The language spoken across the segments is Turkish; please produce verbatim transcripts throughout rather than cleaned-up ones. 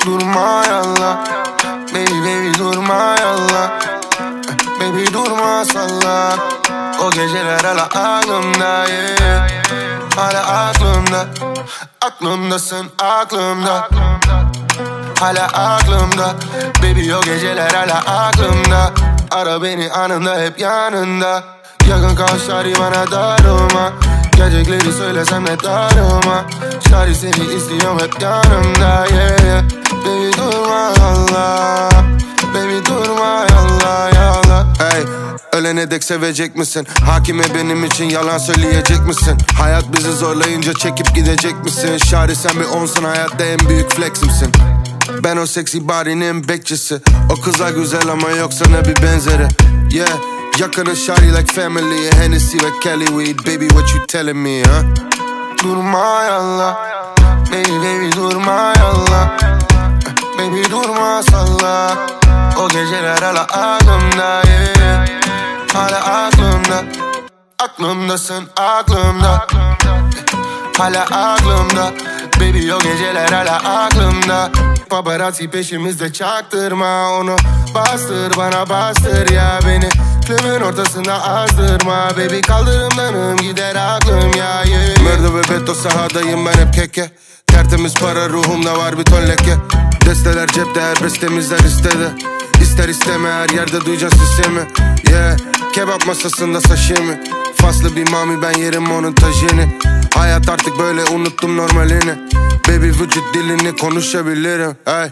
Durma yallah, baby baby durma yallah, baby durma salla. O geceler hala aklımda, yeah. Hala aklımda, aklımdasın aklımda. Hala aklımda, baby o geceler hala aklımda. Ara beni anında hep yanında. Yakın kal şari bana darılma. Gerçekleri söylesem de darılma. Şari seni istiyorum hep yanımda, yeah, yeah. Baby durma yallah, baby durma yallah yallah. Hey, ölene dek sevecek misin? Hakime benim için yalan söyleyecek misin? Hayat bizi zorlayınca çekip gidecek misin? Şari sen bir onsun, hayatta en büyük fleximsin. Ben o seksi body'nin bekçisi. O kıza güzel ama yok sana bir benzeri, yeah. Yakını şari like family, Hennessy ve Kelly weed. Baby what you telling me, huh? Durma yallah, baby baby durma yallah, baby durma salla. O geceler hala aklımda, yeah. Hala aklımda, aklımdasın aklımda. Hala aklımda, baby o geceler hala aklımda. Paparazzi peşimizde, çaktırma onu. Bastır bana bastır ya beni. Klubun ortasında azdırma baby, kaldırımdanım gider aklım ya, yeah. Murder ve Beto sahadayım ben hep keke. Tertemiz para ruhumda var bir ton leke. Desteler cepte, her bestemizler istedi. İster isteme her yerde duyacaksın sesimi, yeah. Kebap masasında sashimi. Faslı bir mami ben yerim onun tajini. Hayat artık böyle unuttum normalini. Baby vücut dilini konuşabilirim, hey.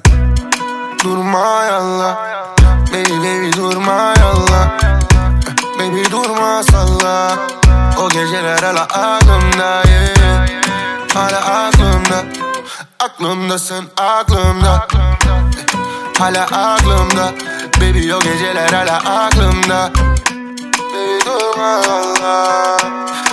Durma yallah, baby baby durma yallah, baby durma salla. O geceler hala aklımda, yeah. Hala aklımda, aklımdasın aklımda. Hala aklımda, baby o geceler hala aklımda. Baby durma yallah.